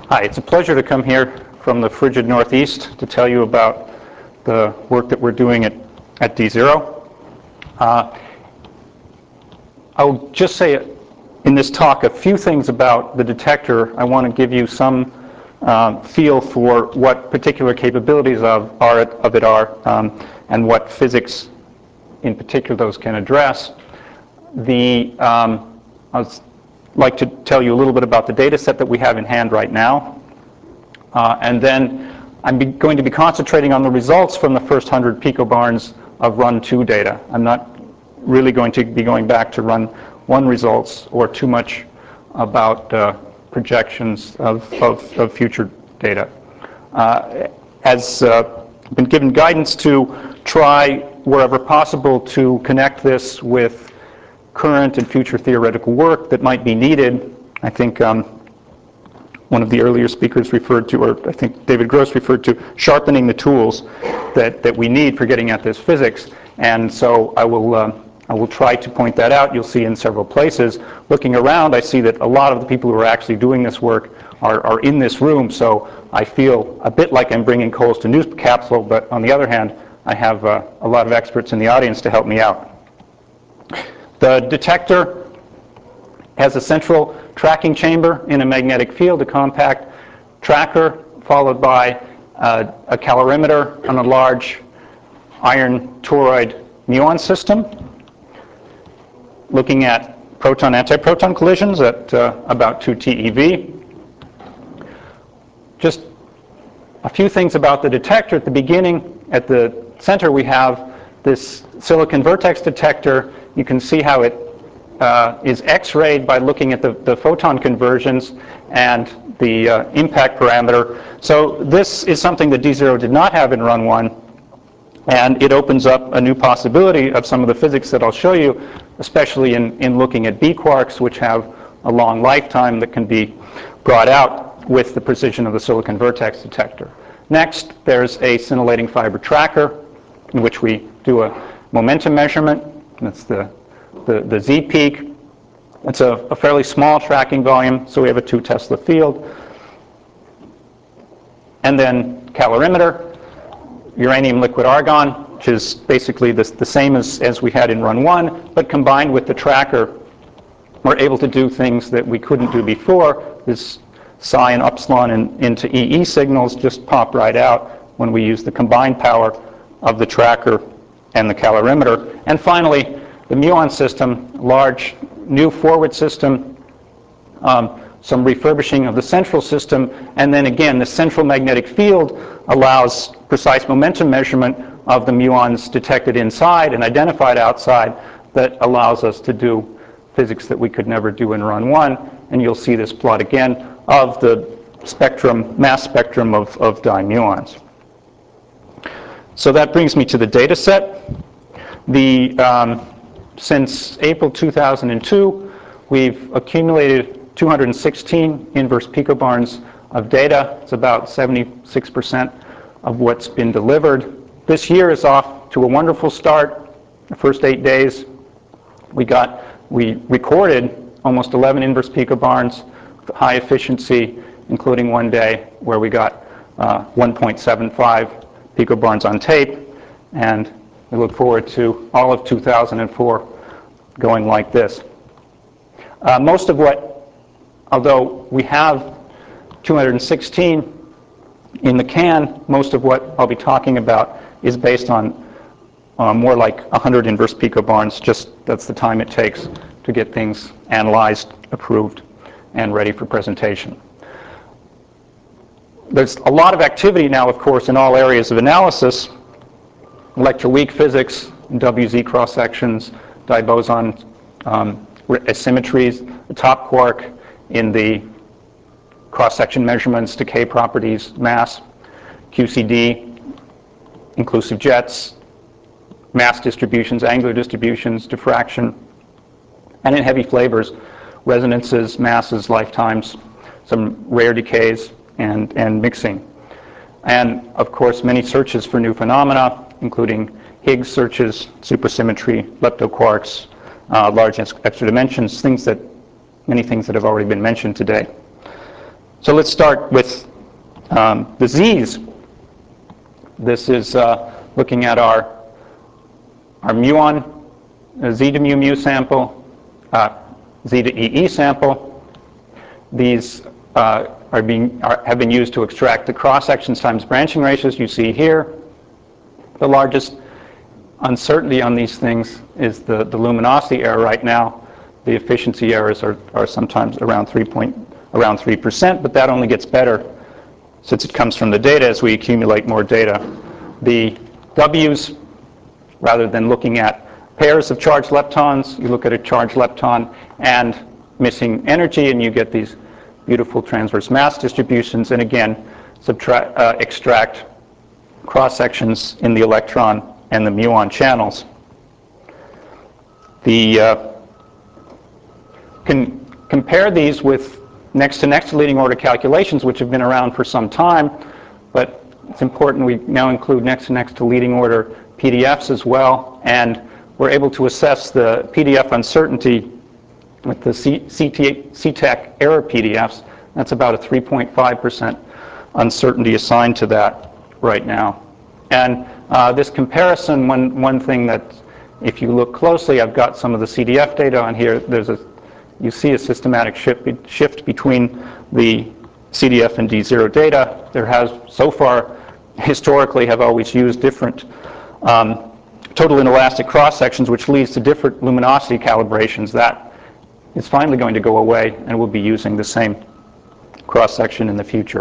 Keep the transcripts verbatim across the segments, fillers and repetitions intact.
Hi, it's a pleasure to come here from the frigid Northeast to tell you about the work that we're doing at, at D zero. Uh, I'll just say in this talk a few things about the detector. I want to give you some um, feel for what particular capabilities of, are, of it are um, and what physics in particular those can address. The, um, I'd like to tell you a little bit about the data set that we have in hand right now. Uh, and then I'm be going to be concentrating on the results from the first one hundred picobarns of run two data. I'm not really going to be going back to run one results or too much about uh, projections of, of, of future data. Uh, as uh, been given guidance to try wherever possible to connect this with current and future theoretical work that might be needed. I think um, one of the earlier speakers referred to, or I think David Gross referred to, sharpening the tools that, that we need for getting at this physics. And so I will, um, I will try to point that out. You'll see in several places. Looking around, I see that a lot of the people who are actually doing this work are, are in this room, so I feel a bit like I'm bringing coals to Newcastle, but on the other hand, I have uh, a lot of experts in the audience to help me out. The detector has a central tracking chamber in a magnetic field, a compact tracker, followed by uh, a calorimeter on a large iron toroid muon system, looking at proton-antiproton collisions at uh, about two T E V. Just a few things about the detector. At the beginning, at the center, we have this silicon vertex detector. You can see how it uh, is X-rayed by looking at the, the photon conversions and the uh, impact parameter. So this is something that D zero did not have in run one, and it opens up a new possibility of some of the physics that I'll show you, especially in, in looking at B quarks, which have a long lifetime that can be brought out with the precision of the silicon vertex detector. Next, there's a scintillating fiber tracker in which we do a momentum measurement. That's the, the, the Z peak. It's a, a fairly small tracking volume, so we have a two Tesla field. And then calorimeter, uranium liquid argon, which is basically the, the same as, as we had in run one, but combined with the tracker, we're able to do things that we couldn't do before. This psi and upsilon in, into E E signals just pop right out when we use the combined power of the tracker and the calorimeter. And finally, the muon system, large new forward system, um, some refurbishing of the central system, and then again, the central magnetic field allows precise momentum measurement of the muons detected inside and identified outside that allows us to do physics that we could never do in run one. And you'll see this plot again of the spectrum, mass spectrum of, of dimuons. So that brings me to the data set. The, um, since April two thousand two, we've accumulated two hundred sixteen inverse picobarns of data. It's about seventy-six percent of what's been delivered. This year is off to a wonderful start. The first eight days, we got, we recorded almost eleven inverse picobarns with high efficiency, including one day where we got uh, one point seven five picobarns on tape, and we look forward to all of two thousand four going like this. Uh, most of what, although we have two hundred sixteen in the can, most of what I'll be talking about is based on uh, more like one hundred inverse picobarns. Just that's the time it takes to get things analyzed, approved, and ready for presentation. There's a lot of activity now, of course, in all areas of analysis: electroweak physics, W Z cross-sections, diboson um, asymmetries, the top quark in the cross-section measurements, decay properties, mass, Q C D, inclusive jets, mass distributions, angular distributions, diffraction, and in heavy flavors, resonances, masses, lifetimes, some rare decays, and, and mixing. And of course, many searches for new phenomena, including Higgs searches, supersymmetry, leptoquarks, uh, large extra dimensions, things that, many things that have already been mentioned today. So let's start with um, the Z's. This is uh, looking at our, our muon, uh, Z to mu mu sample, uh, Z to E E sample. These uh, are being, are, have been used to extract the cross-sections times branching ratios you see here. The largest uncertainty on these things is the, the luminosity error right now. The efficiency errors are, are sometimes around three point, around three percent, but that only gets better since it comes from the data as we accumulate more data. The W's, rather than looking at pairs of charged leptons, you look at a charged lepton and missing energy, and you get these beautiful transverse mass distributions, and again, subtract, uh, extract cross-sections in the electron and the muon channels. The uh, can compare these with next to next to leading order calculations, which have been around for some time, but it's important we now include next to next to leading order P D Fs as well, and we're able to assess the P D F uncertainty with the C TEC error P D Fs. That's about a three point five percent uncertainty assigned to that right now. And uh, this comparison, one, one thing that, if you look closely, I've got some of the C D F data on here. There's a, you see a systematic shift, shift between the C D F and D zero data. There has, so far, historically, have always used different um, total inelastic cross-sections, which leads to different luminosity calibrations. That is finally going to go away, and we'll be using the same cross-section in the future.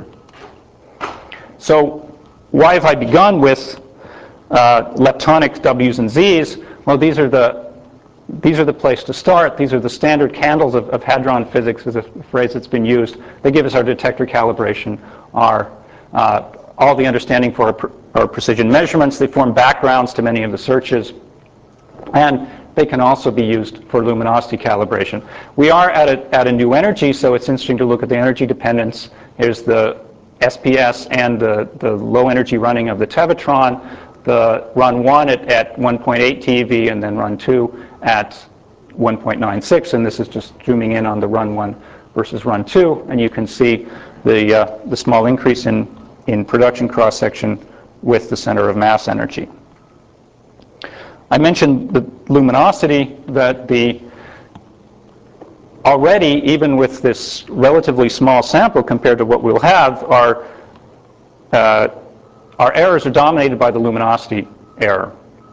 So why have I begun with uh, leptonic W's and Z's? Well, these are the these are the place to start. These are the standard candles of, of hadron physics, is a phrase that's been used. They give us our detector calibration, our uh, all the understanding for our, pr our precision measurements. They form backgrounds to many of the searches, and they can also be used for luminosity calibration. We are at a, at a new energy, so it's interesting to look at the energy dependence. Here's the S P S and the, the low energy running of the Tevatron, the run one at, at one point eight TeV, and then run two at one point nine six, and this is just zooming in on the run one versus run two, and you can see the, uh, the small increase in, in production cross-section with the center of mass energy. I mentioned the luminosity, that the already, even with this relatively small sample compared to what we'll have, our, uh, our errors are dominated by the luminosity error.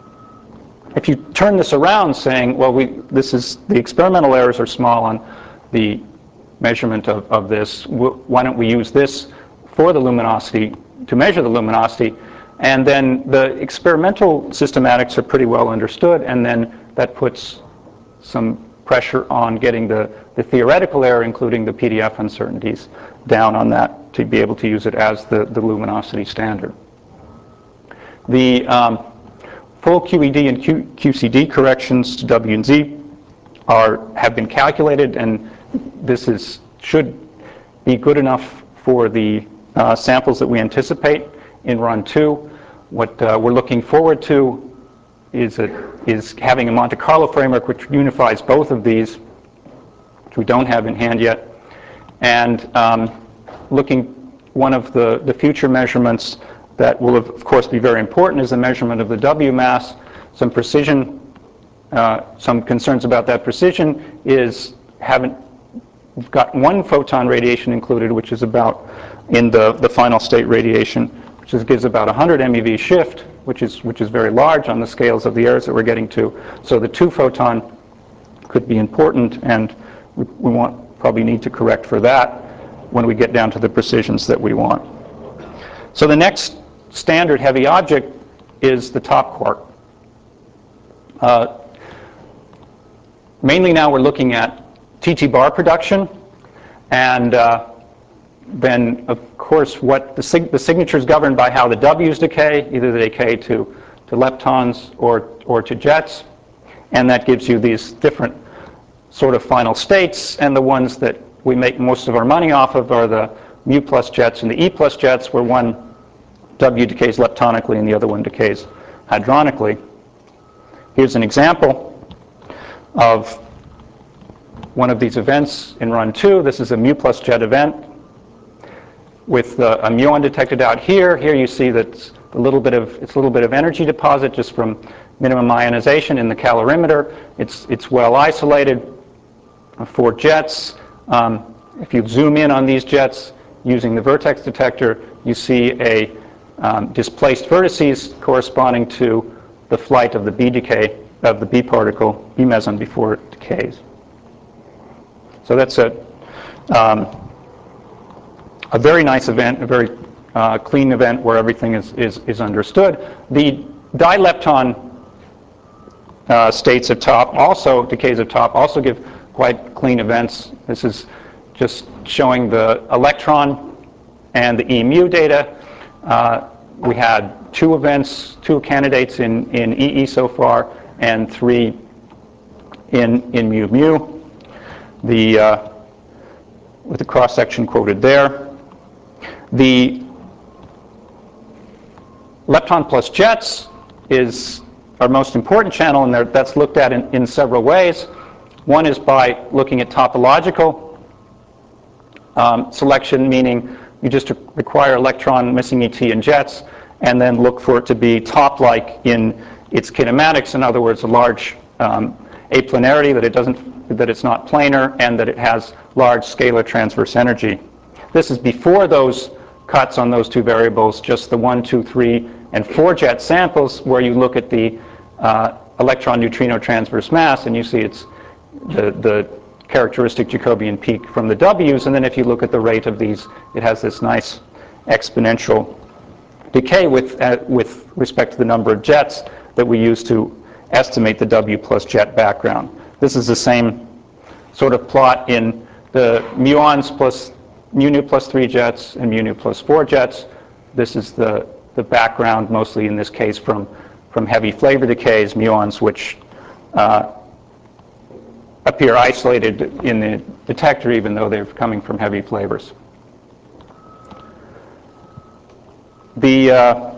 If you turn this around saying, well, we, this is, the experimental errors are small on the measurement of, of this, why don't we use this for the luminosity, to measure the luminosity? And then the experimental systematics are pretty well understood, and then that puts some pressure on getting the, the theoretical error, including the P D F uncertainties, down on that to be able to use it as the, the luminosity standard. The um, full Q E D and Q, QCD corrections to W and Z are, have been calculated, and this is, should be good enough for the uh, samples that we anticipate in run two. What uh, we're looking forward to is, a, is having a Monte Carlo framework which unifies both of these, which we don't have in hand yet, and um, looking, one of the, the future measurements that will of course be very important is the measurement of the W mass. Some precision, uh, some concerns about that precision is haven't we've got one photon radiation included, which is about in the, the final state radiation, which is, gives about one hundred M E V shift, which is, which is very large on the scales of the errors that we're getting to. So the two photon could be important, and we, we want, probably need to correct for that when we get down to the precisions that we want. So the next standard heavy object is the top quark. Uh, mainly now we're looking at T T bar production, and uh, then of course what the, sig the signature is governed by how the W's decay, either they decay to, to leptons or, or to jets, and that gives you these different sort of final states, and the ones that we make most of our money off of are the mu plus jets and the E plus jets, where one W decays leptonically and the other one decays hadronically. Here's an example of one of these events in run two. This is a mu plus jet event. with uh, a muon detected out here. Here you see that it's a little bit of it's a little bit of energy deposit just from minimum ionization in the calorimeter. It's it's well isolated. For jets, um, if you zoom in on these jets using the vertex detector, you see a um, displaced vertices corresponding to the flight of the B decay of the B particle, B meson, before it decays. So that's a um, a very nice event, a very uh, clean event where everything is is, is understood. The dilepton uh, states at top also decays at top also give quite clean events. This is just showing the electron and the E mu data. Uh, we had two events, two candidates in, in E E so far, and three in, in mu mu. The, uh, with the cross-section quoted there. The lepton plus jets is our most important channel, and that's looked at in, in several ways. One is by looking at topological um, selection, meaning you just require electron missing E T in jets, and then look for it to be top-like in its kinematics. In other words, a large um, aplanarity, that it doesn't, that it's not planar, and that it has large scalar transverse energy. This is before those cuts on those two variables, just the one, two, three, and four jet samples, where you look at the uh, electron-neutrino transverse mass, and you see it's the, the characteristic Jacobian peak from the W's, and then if you look at the rate of these, it has this nice exponential decay with, uh, with respect to the number of jets that we use to estimate the W plus jet background. This is the same sort of plot in the muons plus mu nu plus three jets and mu nu plus four jets. This is the, the background, mostly in this case from, from heavy flavor decays, muons which uh, appear isolated in the detector even though they're coming from heavy flavors. The, uh,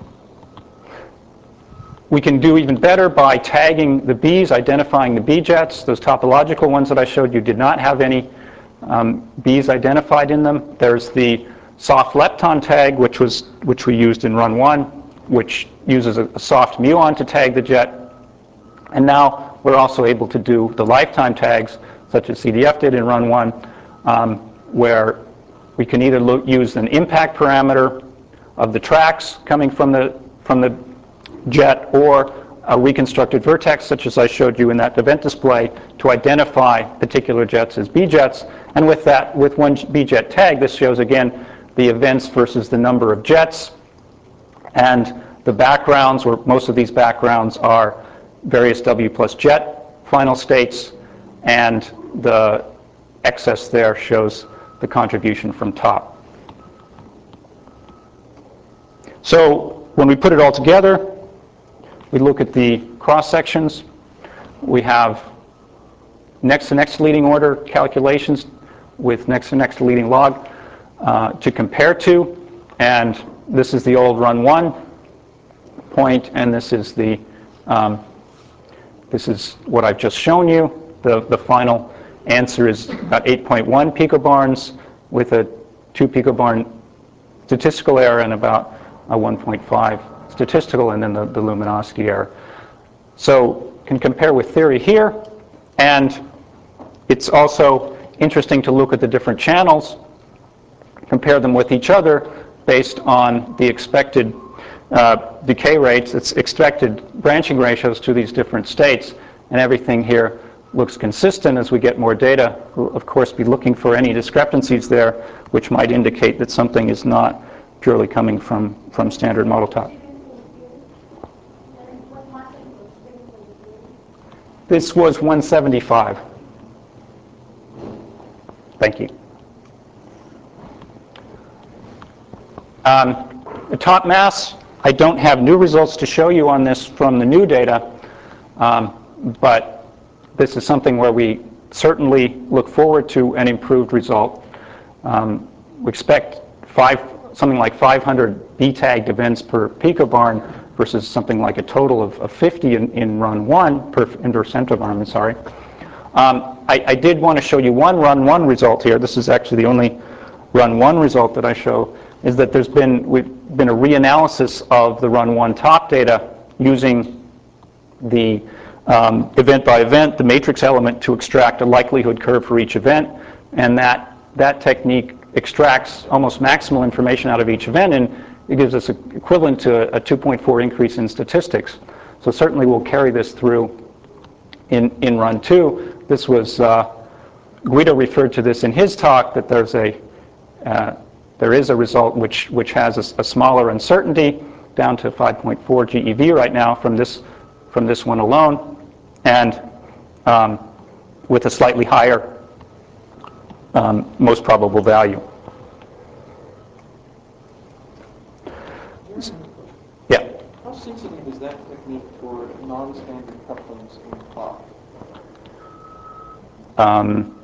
we can do even better by tagging the B's, identifying the B jets. Those topological ones that I showed you did not have any um, B's identified in them. There's the soft lepton tag, which was which we used in run one, which uses a, a soft muon to tag the jet. And now we're also able to do the lifetime tags, such as C D F did in run one, um, where we can either look, use an impact parameter of the tracks coming from the from the jet, or a reconstructed vertex, such as I showed you in that event display, to identify particular jets as B jets. And with that, with one B jet tag, this shows again the events versus the number of jets, and the backgrounds, or most of these backgrounds, are various W plus jet final states, and the excess there shows the contribution from top. So when we put it all together, we look at the cross sections. We have next to next leading order calculations with next to next leading log uh, to compare to, and this is the old run one point, and this is the um, this is what I've just shown you. The the final answer is about eight point one picobarns with a two picobarn statistical error and about a one point five statistical, and then the, the luminosity error. So can compare with theory here, and it's also interesting to look at the different channels, compare them with each other based on the expected uh, decay rates, its expected branching ratios to these different states, and everything here looks consistent. As we get more data, we'll of course be looking for any discrepancies there which might indicate that something is not purely coming from, from standard model top. This was one seventy-five. Thank you. Um, the top mass, I don't have new results to show you on this from the new data, um, but this is something where we certainly look forward to an improved result. Um, we expect five, something like five hundred B-tagged events per picobarn versus something like a total of, of fifty in, in run one per indoor centrobarn, I'm sorry. Um, I, I did want to show you one run one result here. This is actually the only run one result that I show is that there's been, we've been a reanalysis of the run one top data using the um, event by event, the matrix element, to extract a likelihood curve for each event. And that, that technique extracts almost maximal information out of each event, and it gives us a, equivalent to a two point four increase in statistics. So certainly we'll carry this through in, in run two. This was, uh, Guido referred to this in his talk, that there's a, uh, there is a result which, which has a, a smaller uncertainty, down to five point four G E V right now from this, from this one alone, and um, with a slightly higher um, most probable value. Yeah? How sensitive is that technique for non-standard couplings in clock? Um,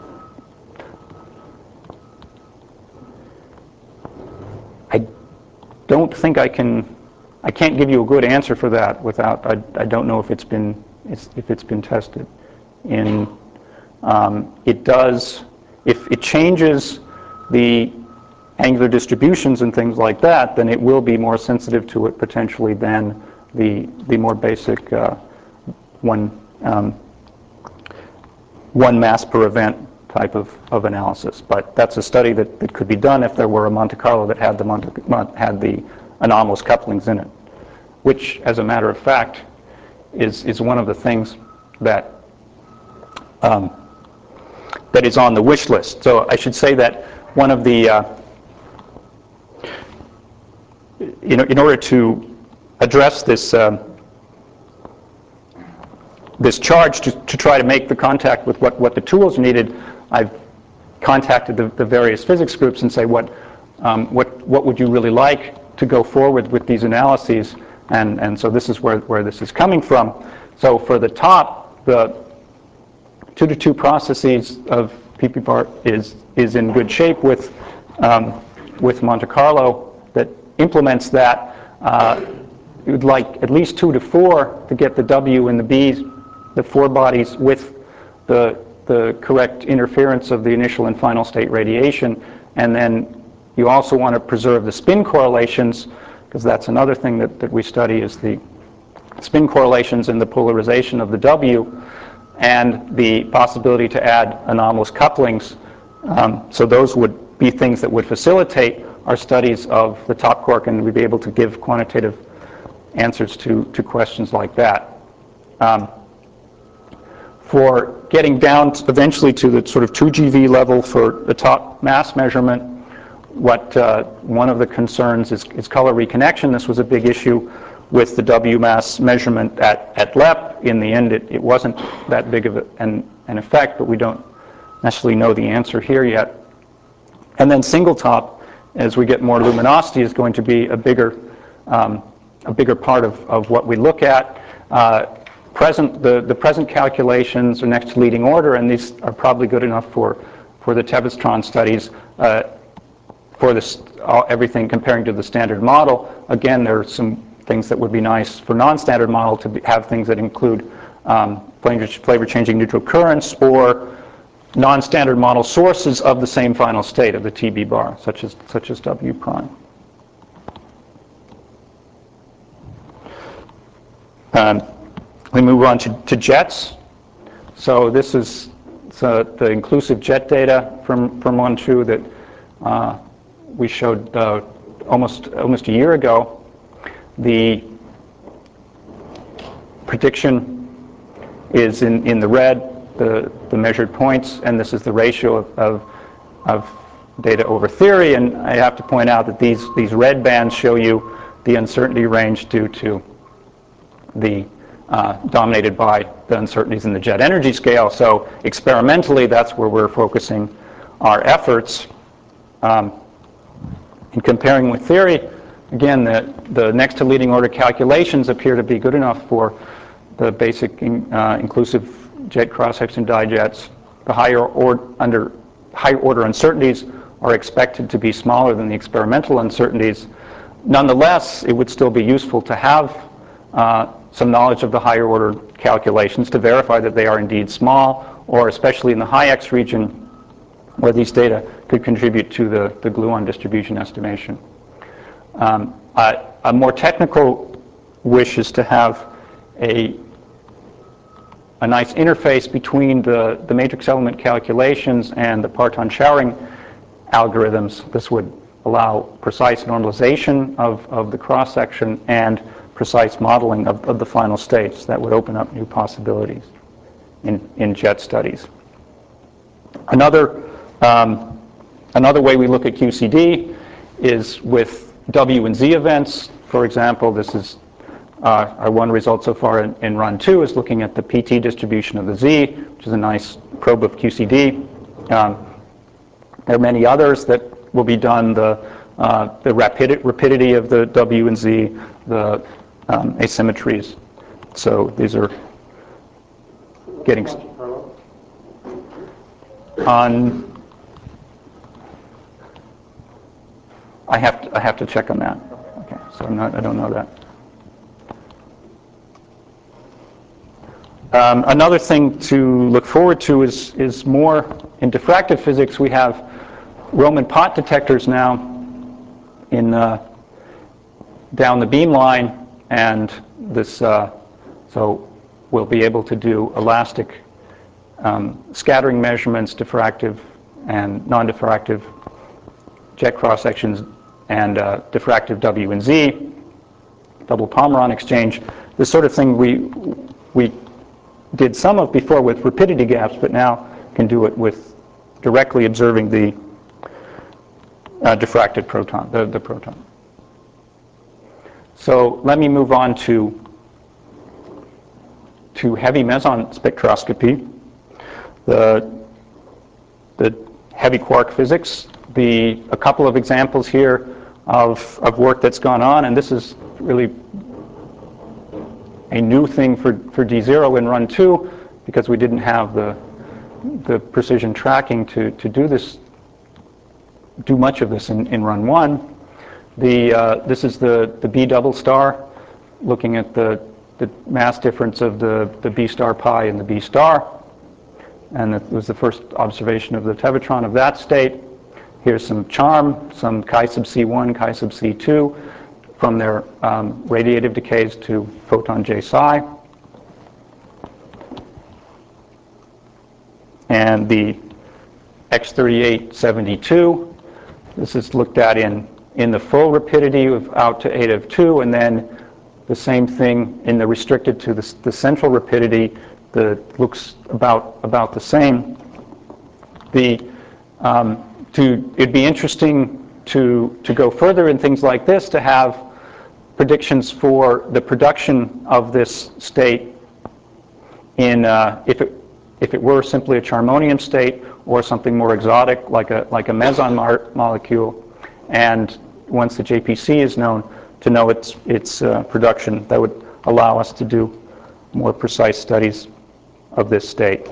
I don't think I can, I can't give you a good answer for that without, I, I don't know if it's been, if it's been tested. In, um, it does, if it changes the angular distributions and things like that, then it will be more sensitive to it potentially than the, the more basic uh, one, um, one mass per event type of, of analysis. But that's a study that, that could be done if there were a Monte Carlo that had the, Monte, had the anomalous couplings in it, which, as a matter of fact, is, is one of the things that, um, that is on the wish list. So I should say that one of the, uh, you know, in order to address this, um, this charge to, to try to make the contact with what, what the tools needed, I've contacted the, the various physics groups and say, what, um, what, what would you really like to go forward with these analyses? And, and so this is where, where this is coming from. So for the top, the two to two processes of P P bar is, is in good shape with, um, with Monte Carlo that implements that. Uh, you would like at least two to four to get the W and the B's, the four bodies with the, the correct interference of the initial and final state radiation. And then you also want to preserve the spin correlations, because that's another thing that, that we study, is the spin correlations and the polarization of the W, and the possibility to add anomalous couplings. Um, so those would be things that would facilitate our studies of the top quark, and we'd be able to give quantitative answers to, to questions like that. Um, for getting down to eventually to the sort of two G V level for the top mass measurement, what uh, one of the concerns is, is color reconnection. This was a big issue with the W mass measurement at, at L E P. In the end, it, it wasn't that big of a, an, an effect, but we don't necessarily know the answer here yet. And then single top, as we get more luminosity, is going to be a bigger, um, a bigger part of, of what we look at. Uh, present, the, the present calculations are next to leading order, and these are probably good enough for, for the Tevatron studies. Uh, for this, all, everything comparing to the standard model, again, there are some things that would be nice for non-standard model to be, have things that include um, flavor-changing neutral currents or non-standard model sources of the same final state of the T B bar, such as, such as W prime. Um, we move on to, to jets. So this is so the inclusive jet data from, from Monchu that uh, we showed uh, almost, almost a year ago. The prediction is in, in the red, the, the measured points, and this is the ratio of, of, of data over theory. And I have to point out that these, these red bands show you the uncertainty range due to the uh, dominated by the uncertainties in the jet energy scale. So experimentally, that's where we're focusing our efforts. Um, in comparing with theory, again, the, the next to leading order calculations appear to be good enough for the basic in, uh, inclusive jet cross-section dijets. The higher or, under higher order uncertainties are expected to be smaller than the experimental uncertainties. Nonetheless, it would still be useful to have uh, some knowledge of the higher order calculations to verify that they are indeed small, or especially in the high X region, where these data could contribute to the, the gluon distribution estimation. Um, a, a more technical wish is to have a, a nice interface between the, the matrix element calculations and the parton showering algorithms. This would allow precise normalization of, of the cross-section and precise modeling of, of the final states. That would open up new possibilities in, in jet studies. Another, um, another way we look at Q C D is with W and Z events. For example, this is uh, our one result so far in, in run two is looking at the P T distribution of the Z, which is a nice probe of Q C D. Um, there are many others that will be done, the, uh, the rapid, rapidity of the W and Z, the um, asymmetries. So these are getting on. I have to, I have to check on that. Okay, so I'm not, I don't know that. Um, another thing to look forward to is, is more in diffractive physics. We have Roman pot detectors now in uh, down the beam line, and this uh, so we'll be able to do elastic um, scattering measurements, diffractive and non-diffractive jet cross sections, and uh, diffractive W and Z, double Pomeron exchange. This sort of thing we we did some of before with rapidity gaps, but now can do it with directly observing the uh, diffracted proton, the, the proton. So let me move on to to heavy meson spectroscopy, the the heavy quark physics. The a couple of examples here of of work that's gone on, and this is really a new thing for, for D zero in run two, because we didn't have the the precision tracking to, to do this, do much of this in, in run one. The uh, this is the, the B double star, looking at the, the mass difference of the, the B star pi and the B star. And it was the first observation of the Tevatron of that state. Here's some charm, some chi sub C one, chi sub C two, from their um, radiative decays to photon J psi. And the X thirty-eight seventy-two, this is looked at in, in the full rapidity of out to eight of two, and then the same thing in the restricted to the, the central rapidity that looks about, about the same. The, um, to, it'd be interesting to, to go further in things like this, to have predictions for the production of this state in, uh, if it, if it were simply a charmonium state or something more exotic like a, like a meson molecule. And once the J P C is known, to know its, its uh, production, that would allow us to do more precise studies of this state.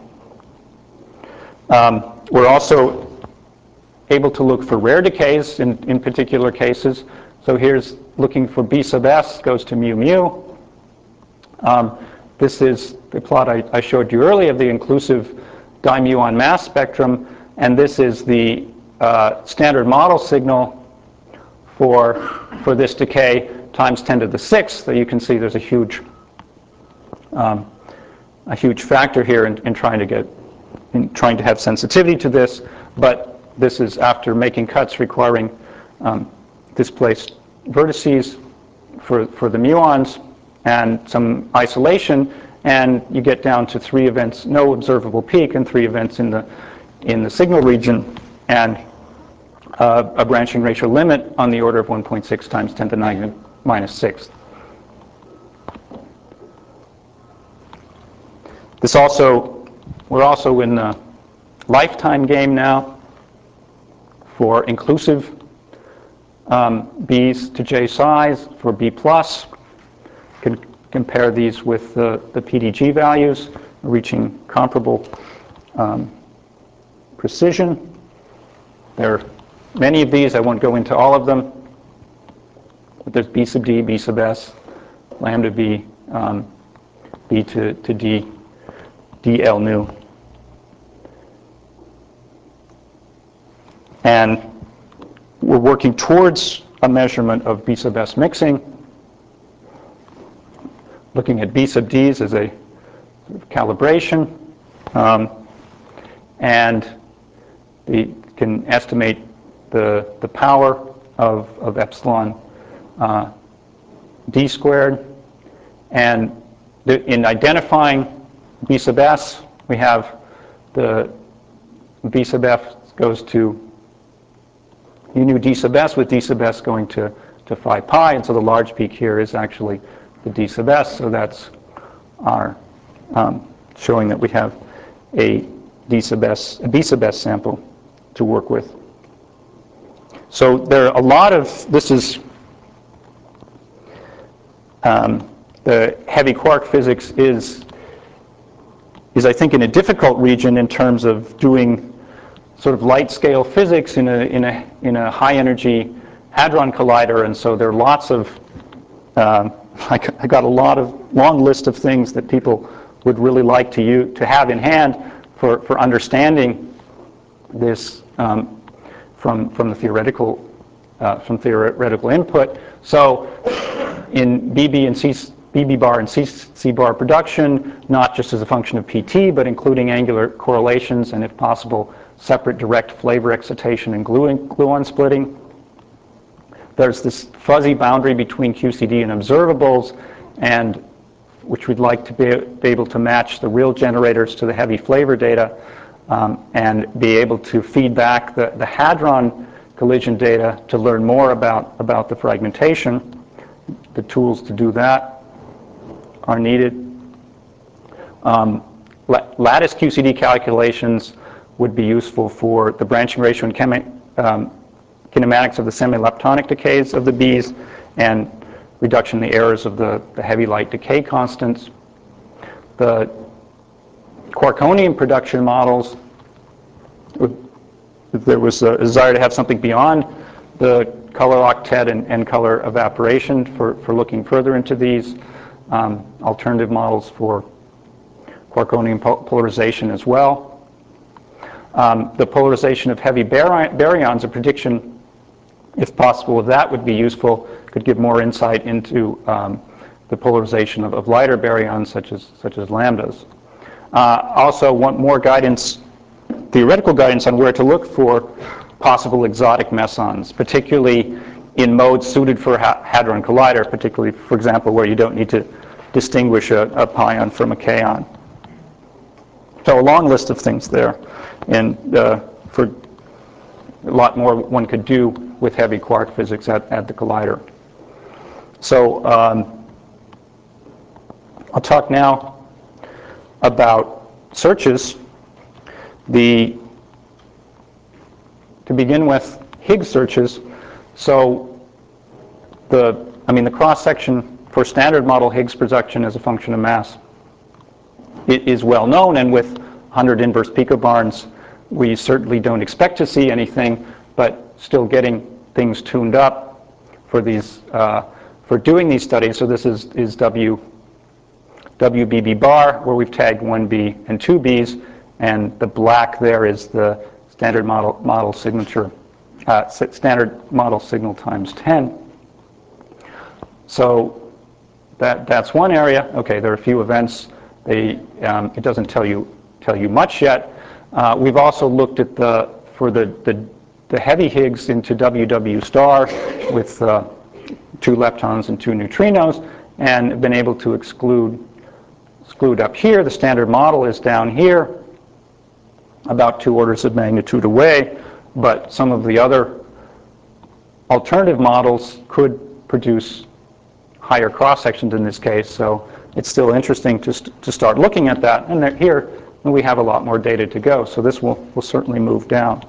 Um, we're also able to look for rare decays in, in particular cases. So here's looking for B sub S goes to mu mu. Um, this is the plot I, I showed you earlier of the inclusive dimuon mass spectrum, and this is the uh, standard model signal for, for this decay times ten to the sixth. So you can see there's a huge, um, a huge factor here in, in trying to get, in trying to have sensitivity to this, but this is after making cuts requiring um, displaced vertices for, for the muons and some isolation, and you get down to three events, no observable peak, and three events in the, in the signal region, and uh, a branching ratio limit on the order of one point six times ten to the nine minus sixth. This also, we're also in the lifetime game now for inclusive um, B's to J size for B plus. You can compare these with the, the P D G values, reaching comparable um, precision. There are many of these. I won't go into all of them. But there's B sub D, B sub S, lambda B, um, B to, to D, D L nu. And we're working towards a measurement of B sub S mixing, looking at B sub Ds as a calibration, um, and we can estimate the, the power of, of epsilon uh, D squared. And the, in identifying B sub S, we have the B sub F goes to you knew D sub S with D sub S going to, to phi pi, and so the large peak here is actually the D sub S, so that's our um, showing that we have a D sub S, a B sub S sample to work with. So there are a lot of, this is um, the heavy quark physics is, is I think in a difficult region in terms of doing sort of light scale physics in a, in a, in a high energy hadron collider, and so there are lots of, um, I got a lot of, long list of things that people would really like to, use, to have in hand for, for understanding this um, from, from the theoretical, uh, from theoretical input. So in B B and C, B B bar and C, C bar production, not just as a function of P T, but including angular correlations and, if possible, separate direct flavor excitation and gluon, gluon splitting. There's this fuzzy boundary between Q C D and observables, and which we'd like to be, be able to match the real generators to the heavy flavor data, um, and be able to feed back the, the hadron collision data to learn more about, about the fragmentation. The tools to do that are needed. Um, lattice Q C D calculations would be useful for the branching ratio and chemi um, kinematics of the semi-leptonic decays of the bees and reduction in the errors of the, the heavy light decay constants. The quarkonium production models, if there was a desire to have something beyond the color octet and, and color evaporation for, for looking further into these, um, alternative models for quarkonium polarization as well. Um, the polarization of heavy bary baryons, a prediction, if possible, of that would be useful, could give more insight into um, the polarization of, of lighter baryons such as, such as lambdas. Uh, also want more guidance, theoretical guidance on where to look for possible exotic mesons, particularly in modes suited for a ha hadron collider, particularly, for example, where you don't need to distinguish a, a pion from a kaon. So a long list of things there, and uh, for a lot more one could do with heavy quark physics at, at the collider. So um, I'll talk now about searches. The, to begin with, Higgs searches. So the, I mean, the cross-section for standard model Higgs production as a function of mass, it is well known, and with one hundred inverse picobarns, we certainly don't expect to see anything, but still getting things tuned up for these, uh, for doing these studies. So this is, is W, W B B bar, where we've tagged one B and two Bs, and the black there is the standard model, model signature, uh, standard model signal times ten. So that, that's one area. Okay, there are a few events. They, um, it doesn't tell you, tell you much yet. Uh, we've also looked at the, for the, the, the heavy Higgs into W W star with uh, two leptons and two neutrinos, and been able to exclude, exclude up here. The standard model is down here, about two orders of magnitude away, but some of the other alternative models could produce higher cross sections in this case, so it's still interesting to, st to start looking at that. And here we have a lot more data to go, so this will, will certainly move down.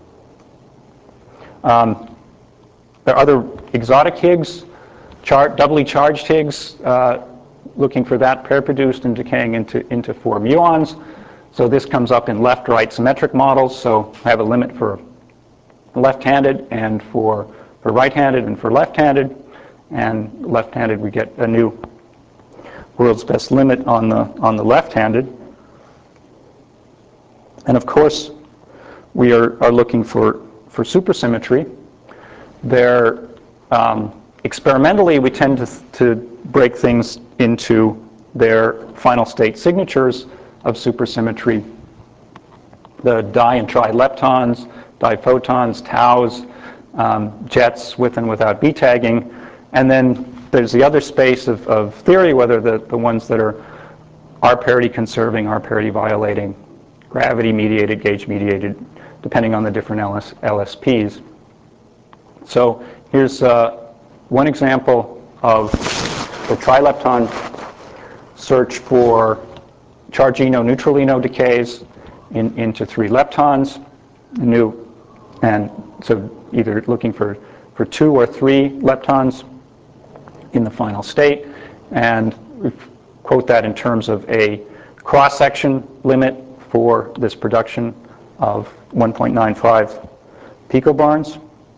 Um, there are other exotic Higgs, char doubly charged Higgs, uh, looking for that pair produced and decaying into, into four muons. So this comes up in left-right symmetric models, so I have a limit for left-handed and for, for right-handed and for left-handed. And left-handed, we get a new world's best limit on the, on the left-handed. And of course, we are, are looking for, for supersymmetry. They're, um, experimentally, we tend to, to break things into their final state signatures of supersymmetry. The di and tri-leptons, diphotons, taus, um, jets with and without B tagging. And then there's the other space of, of theory, whether the, the ones that are R parity conserving, R parity violating, gravity mediated, gauge mediated, depending on the different L S, L S Ps. So here's uh, one example of the tri-lepton search for chargino-neutralino decays in, into three leptons, new, and so either looking for, for two or three leptons in the final state, and we quote that in terms of a cross-section limit for this production of one point nine five picobarns.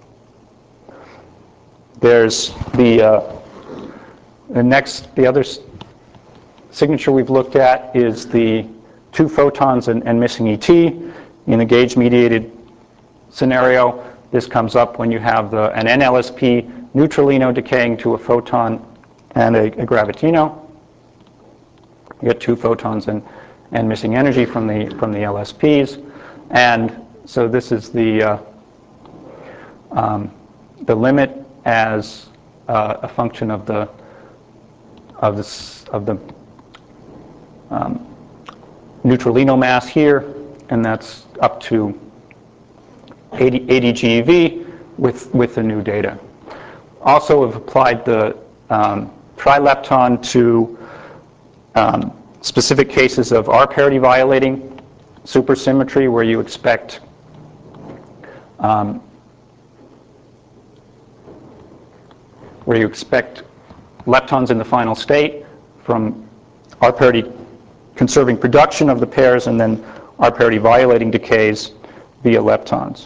There's the, uh, the next, the other s signature we've looked at is the two photons and, and missing E T in a gauge-mediated scenario. This comes up when you have the, an N L S P neutralino decaying to a photon and a, a gravitino. You get two photons and, and missing energy from the, from the L S Ps. And so this is the, uh, um, the limit as uh, a function of the, of the, of the um, neutralino mass here, and that's up to eighty, eighty GeV with, with the new data. Also have applied the um, tri-lepton to um, specific cases of R parity violating supersymmetry where you expect um, where you expect leptons in the final state from R parity conserving production of the pairs and then R parity violating decays via leptons.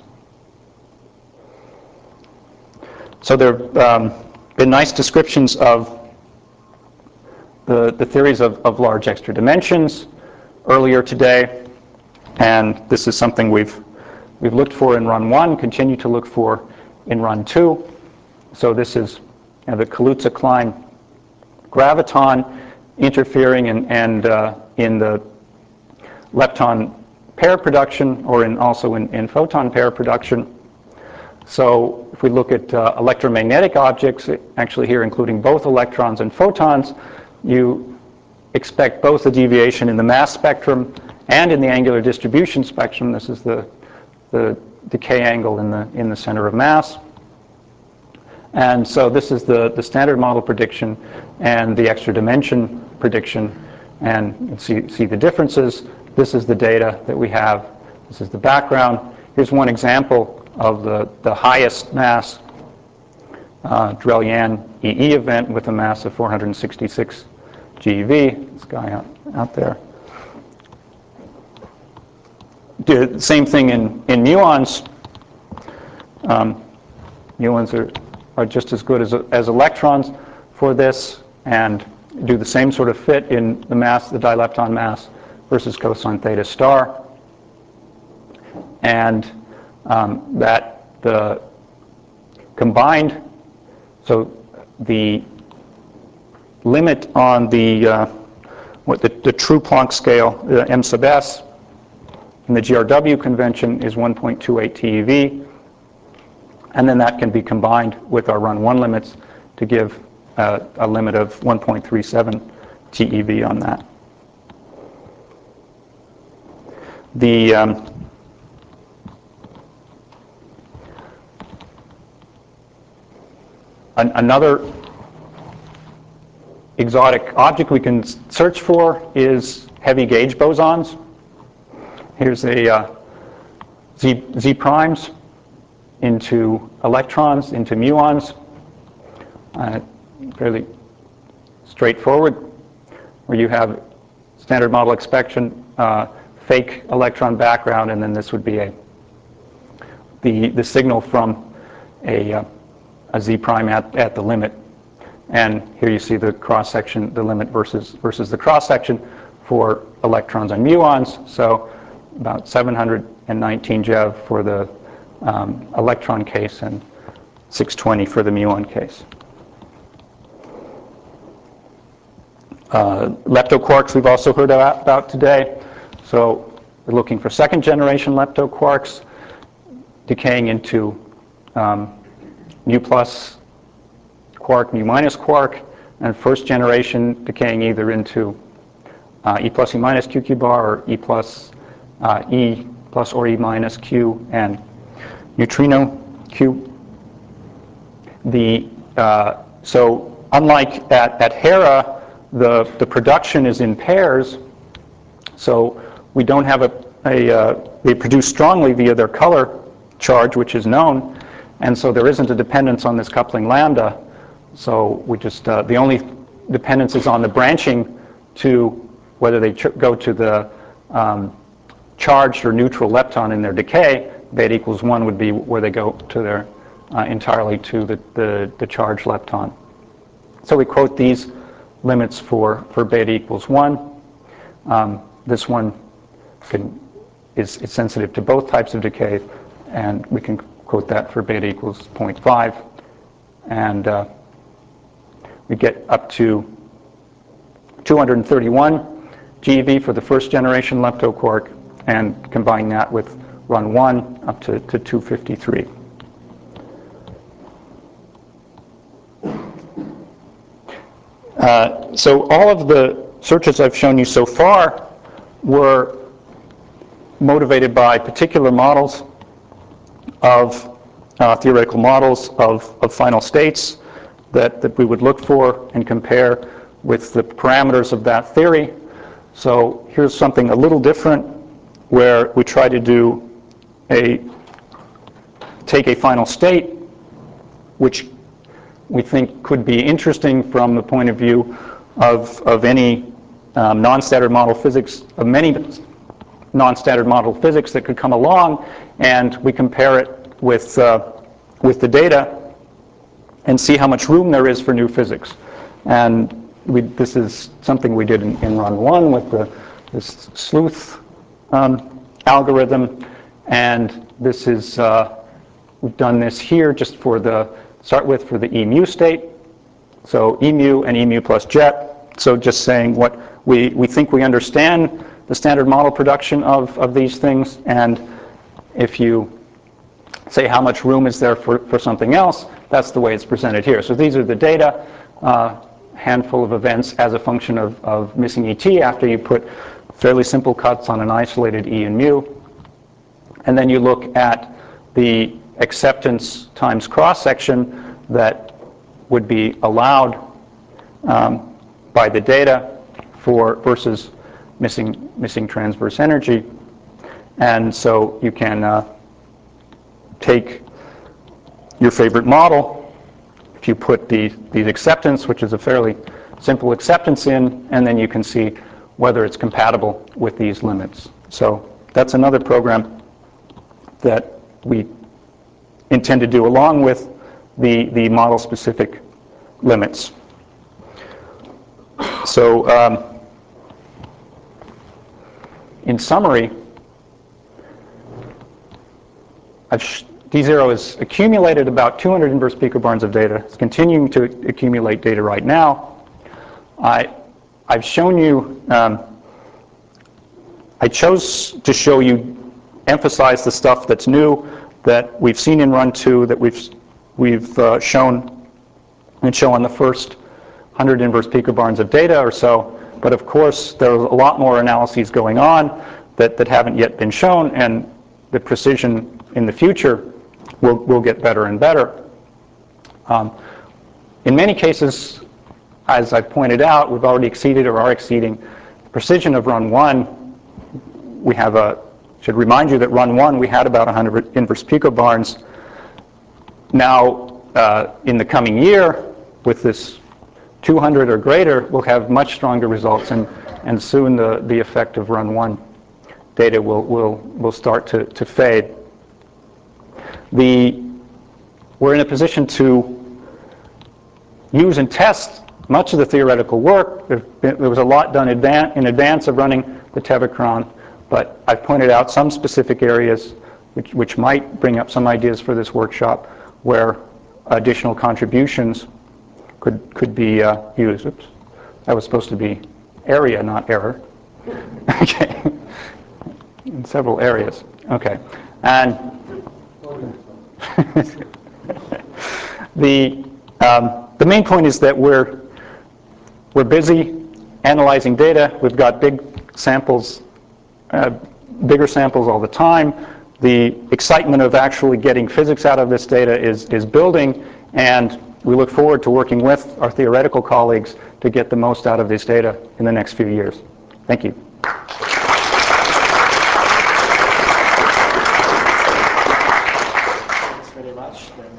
So there have um, been nice descriptions of the, the theories of, of large extra dimensions earlier today, and this is something we've, we've looked for in run one, continue to look for in run two. So this is you know, the Kaluza-Klein graviton interfering in, and uh, in the lepton pair production, or in also in, in photon pair production. So if we look at uh, electromagnetic objects, actually here including both electrons and photons, you expect both a deviation in the mass spectrum and in the angular distribution spectrum. This is the, the decay angle in the, in the center of mass. And so this is the, the standard model prediction and the extra dimension prediction. And you can see, see the differences. This is the data that we have. This is the background. Here's one example of the, the highest mass uh, Drell-Yan E E event with a mass of four hundred sixty-six GeV. This guy out, out there. Do the same thing in, in muons. Um, muons are, are just as good as, as electrons for this and do the same sort of fit in the mass, the dilepton mass versus cosine theta star. And um, that the combined, so the limit on the, uh, what the, the true Planck scale, uh, M sub s, in the G R W convention is one point two eight TeV. And then that can be combined with our run one limits to give uh, a limit of one point three seven TeV on that. The um, an, another exotic object we can search for is heavy gauge bosons. Here's a uh, Z, Z primes into electrons, into muons. Uh, fairly straightforward, where you have standard model expectation, uh, fake electron background, and then this would be a the the signal from a uh, a Z prime at at the limit. And here you see the cross section, the limit versus versus the cross section for electrons and muons. So about seven hundred nineteen GeV for the um, electron case and six twenty for the muon case. Uh, leptoquarks we've also heard about today. So we're looking for second generation leptoquarks decaying into um, mu plus quark, mu minus quark, and first generation decaying either into uh, E plus E minus Q Q bar or E plus uh, E plus or E minus Q and neutrino Q. The, uh, so unlike at, at Hera, the, the production is in pairs, so we don't have a, a uh, they produce strongly via their color charge, which is known, and so there isn't a dependence on this coupling lambda. So we just, uh, the only dependence is on the branching to whether they ch go to the um, charged or neutral lepton in their decay. Beta equals one would be where they go to their, uh, entirely to the, the, the charged lepton. So we quote these limits for, for beta equals one. Um, this one can, is, is sensitive to both types of decay, and we can quote that for beta equals zero point five. And uh, we get up to two hundred thirty-one G eV for the first generation leptoquark, and combine that with run one up to, to two fifty-three. Uh, so all of the searches I've shown you so far were motivated by particular models of uh, theoretical models of, of final states that, that we would look for and compare with the parameters of that theory. So here's something a little different where we try to do a, take a final state which we think could be interesting from the point of view of, of any um, non-standard model physics, of many non-standard model physics that could come along, and we compare it with, uh, with the data and see how much room there is for new physics. And we, this is something we did in, in run one with the, this sleuth um, algorithm, and this is, uh, we've done this here just for the, start with for the E mu state. So E mu and E mu plus jet. So just saying what we, we think we understand the standard model production of, of these things, and if you say how much room is there for, for something else, that's the way it's presented here. So these are the data, uh, handful of events as a function of, of missing E T after you put fairly simple cuts on an isolated E and mu. And then you look at the acceptance times cross-section that would be allowed um, by the data for versus missing, missing transverse energy. And so you can uh, take your favorite model, if you put the, the acceptance, which is a fairly simple acceptance in, and then you can see whether it's compatible with these limits. So that's another program that we intend to do along with the, the model-specific limits. So um, in summary, I've sh D zero has accumulated about two hundred inverse picobarns of data. It's continuing to accumulate data right now. I, I've shown you, um, I chose to show you, emphasize the stuff that's new that we've seen in run two, that we've, we've uh, shown and show on the first one hundred inverse picobarns of data or so. But of course, there's a lot more analyses going on that, that haven't yet been shown, and the precision in the future will, will get better and better. Um, in many cases, as I've pointed out, we've already exceeded or are exceeding the precision of run one. We have a, should remind you that run one, we had about one hundred inverse picobarns. Now, uh, in the coming year, with this two hundred or greater, we'll have much stronger results, and, and soon the, the effect of run one data will, will, will start to, to fade. The, we're in a position to use and test much of the theoretical work. There, there was a lot done advan in advance of running the Tevatron, but I've pointed out some specific areas which, which might bring up some ideas for this workshop where additional contributions could, could be uh, used. Oops, that was supposed to be area, not error. Okay, in several areas. Okay, and the um, the main point is that we're we're busy analyzing data. We've got big samples, uh, bigger samples all the time. The excitement of actually getting physics out of this data is is building, and we look forward to working with our theoretical colleagues to get the most out of this data in the next few years. Thank you. Thanks very much. Then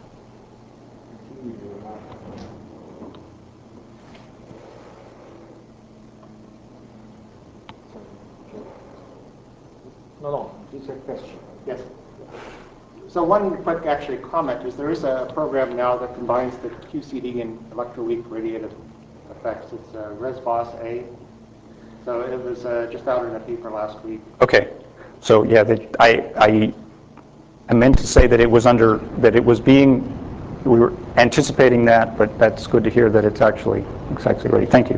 no, no, it's a question. Yes. So one quick actually comment is there is a program now that combines the Q C D and electroweak radiative effects. It's uh, ResVos A. So it was uh, just out in a paper last week. Okay. So yeah, the, I, I I meant to say that it was under that it was being we were anticipating that, but that's good to hear that it's actually it's actually ready. Thank you.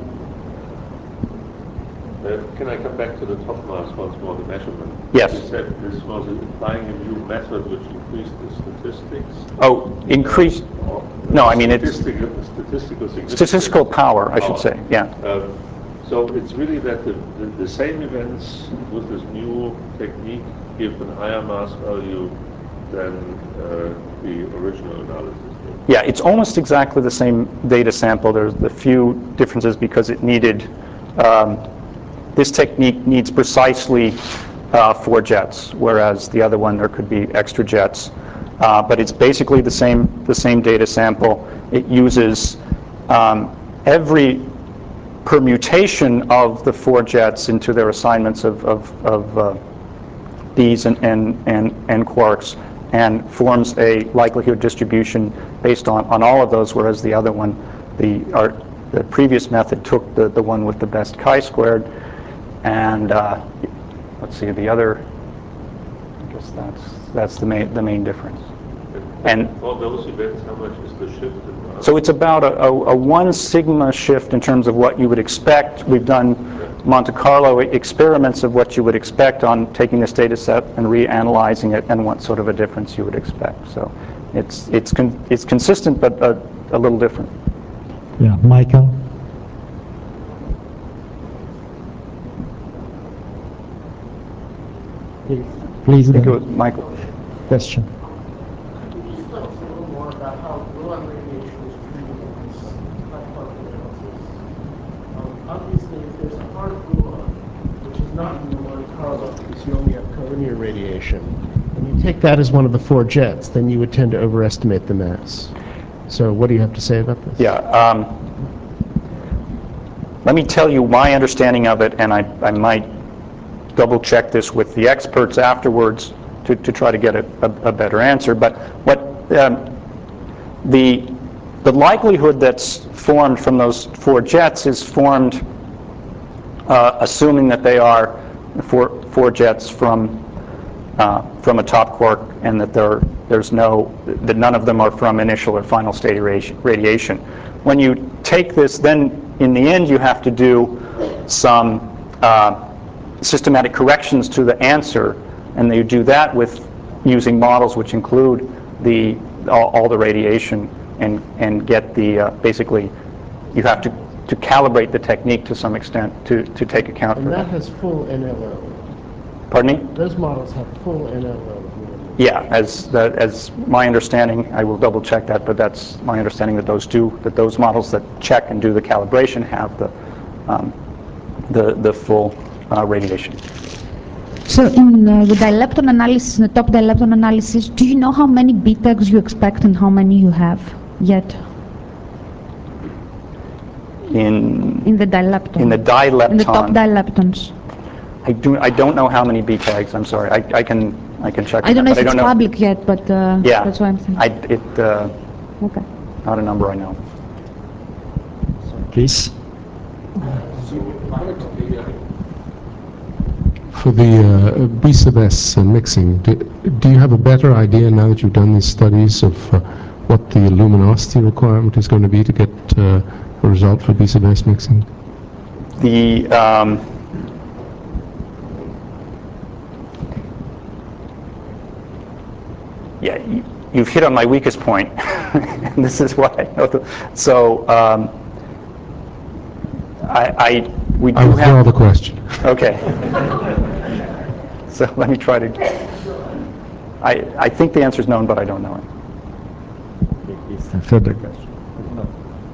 Uh, can I come back to the top mass once more, the measurement? Yes. You said this was applying a new method which increased the statistics? Oh, increased. Or, No, I mean it's statistical, statistical significance. statistical power, I should Power. say. Yeah. Um, so it's really that the, the, the same events with this new technique give a higher mass value than uh, the original analysis did. Yeah, it's almost exactly the same data sample. There's a few differences because it needed. Um, This technique needs precisely uh, four jets, whereas the other one there could be extra jets. Uh, but it's basically the same the same data sample. It uses um, every permutation of the four jets into their assignments of of, of uh, B's and, and and and quarks, and forms a likelihood distribution based on on all of those. Whereas the other one, the our, the previous method took the the one with the best chi-squared. And uh, let's see, the other, I guess that's that's the main the main difference. And, And for those events, how much is the shift in mass? so it's about a, a, a one sigma shift in terms of what you would expect. We've done Monte Carlo experiments of what you would expect on taking this data set and reanalyzing it, and what sort of a difference you would expect. So it's it's con it's consistent, but a, a little different. Yeah, Michael. Please, I think it was Michael. question. Could you just tell us a little more about how gluon radiation is treated in this high-power analysis? Um, obviously, if there's a hard gluon, which is not in the Monte Carlo, because you only have collinear radiation, and you take that as one of the four jets, then you would tend to overestimate the mass. So what do you have to say about this? Yeah. Um, let me tell you my understanding of it, and I, I might double check this with the experts afterwards to, to try to get a, a, a better answer. But what um, the the likelihood that's formed from those four jets is formed uh, assuming that they are four four jets from uh, from a top quark, and that there there's no that none of them are from initial or final state radiation. When you take this, then in the end you have to do some uh, systematic corrections to the answer, and they do that with using models which include the all, all the radiation, and and get the uh, basically you have to to calibrate the technique to some extent to to take account And for that that. has full N L O. Pardon me? Those models have full N L O. Yeah, as that, as my understanding, I will double check that, but that's my understanding that those do that those models that check and do the calibration have the um, the the full uh, radiation. So in uh, the dilepton analysis, in the top dilepton analysis, do you know how many B TEGs you expect and how many you have yet? In In the dilepton. in the dilepton. In the top dileptons. I do I don't know how many B tags. I'm sorry. I, I can I can check. I don't know that, if but it's I don't know. public yet, but uh, Yeah, that's why I'm saying. I it uh, Okay. not a number I know. Please. For the uh, B sub S uh, mixing, do, do you have a better idea now that you've done these studies of uh, what the luminosity requirement is going to be to get uh, a result for B sub S mixing? The um, yeah, you, you've hit on my weakest point, and this is why I know. The, so um, I, I we do I withdraw have the question. Okay. So let me try to. I I think the answer is known, but I don't know it. Is there further question? No.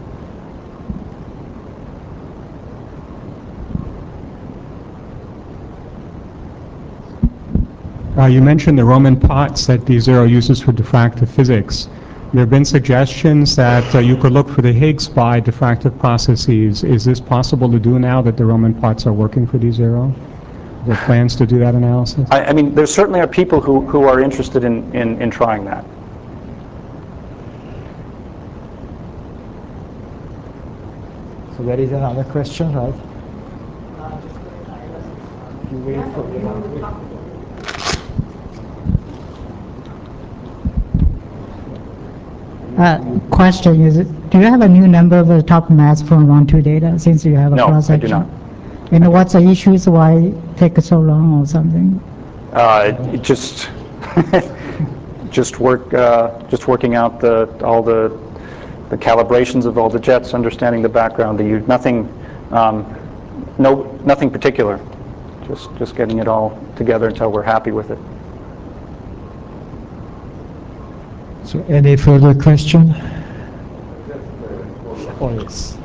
Uh, you mentioned the Roman pots that D zero uses for diffractive physics. There have been suggestions that uh, you could look for the Higgs by diffractive processes. Is this possible to do now that the Roman pots are working for D zero? Are there plans to do that analysis? I, I mean, there certainly are people who, who are interested in, in, in trying that. So there is another question, right? You wait for the Uh, question is, do you have a new number of the top mass from one two data since you have a No, I do cross-section? not. And what's the issues, why take so long or something? Uh, it just just work uh, just working out the all the the calibrations of all the jets, understanding the background. The nothing um, no nothing particular. Just just getting it all together until we're happy with it. So any further question? Oh, yes.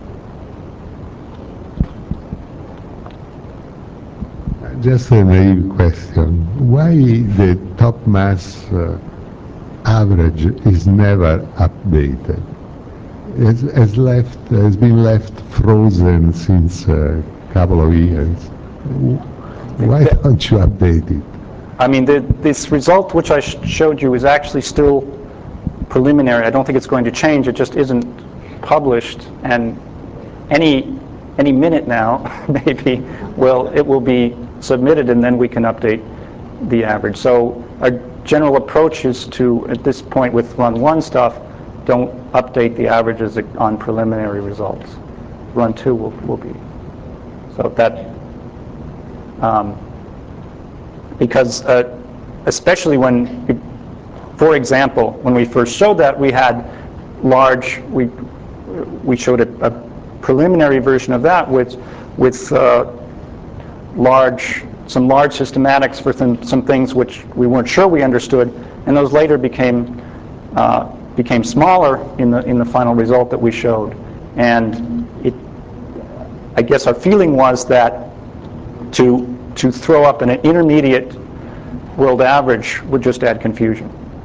Just a naive question. Why the top mass uh, average is never updated? It's, it's left, has been left frozen since a couple of years. Why don't you update it? I mean, the, this result which I sh showed you is actually still preliminary. I don't think it's going to change. It just isn't published, and any any minute now, maybe, will it will be submitted, and then we can update the average. So our general approach is to, at this point with run one stuff, don't update the averages on preliminary results. Run two will will be. So that. Um, Because uh, especially when, for example, when we first showed that, we had large, we we showed a, a preliminary version of that with with uh, large, some large systematics for some, some things which we weren't sure we understood, and those later became uh, became smaller in the in the final result that we showed. And it, I guess our feeling was that to to throw up an intermediate world average would just add confusion.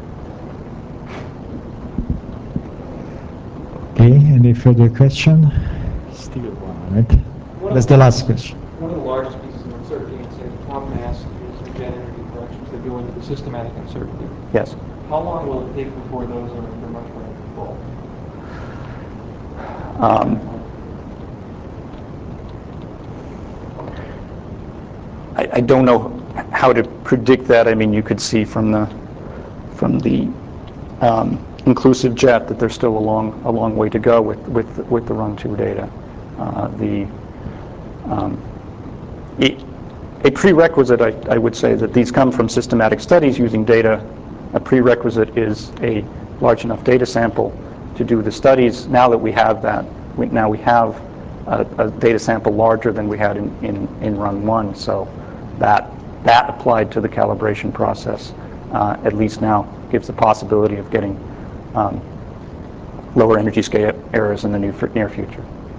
Okay, any further question? Still one, right? That's the last question. One of the largest pieces of uncertainty in, say, the top mass is the jet energy corrections that go into the systematic uncertainty. Yes. How long will it take before those are under much more control? Um, I, I don't know how to predict that. I mean, you could see from the from the um, inclusive jet that there's still a long a long way to go with with with the run two data. Uh, the um, it, a prerequisite, I, I would say, that these come from systematic studies using data. A prerequisite is a large enough data sample to do the studies. Now that we have that, we, now we have a, a data sample larger than we had in, in, in run one. So that that applied to the calibration process uh, at least now gives the possibility of getting um, lower energy scale errors in the near, near future.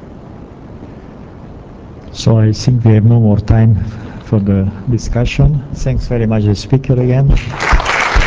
So I think we have no more time for the discussion. Thanks very much, the speaker again.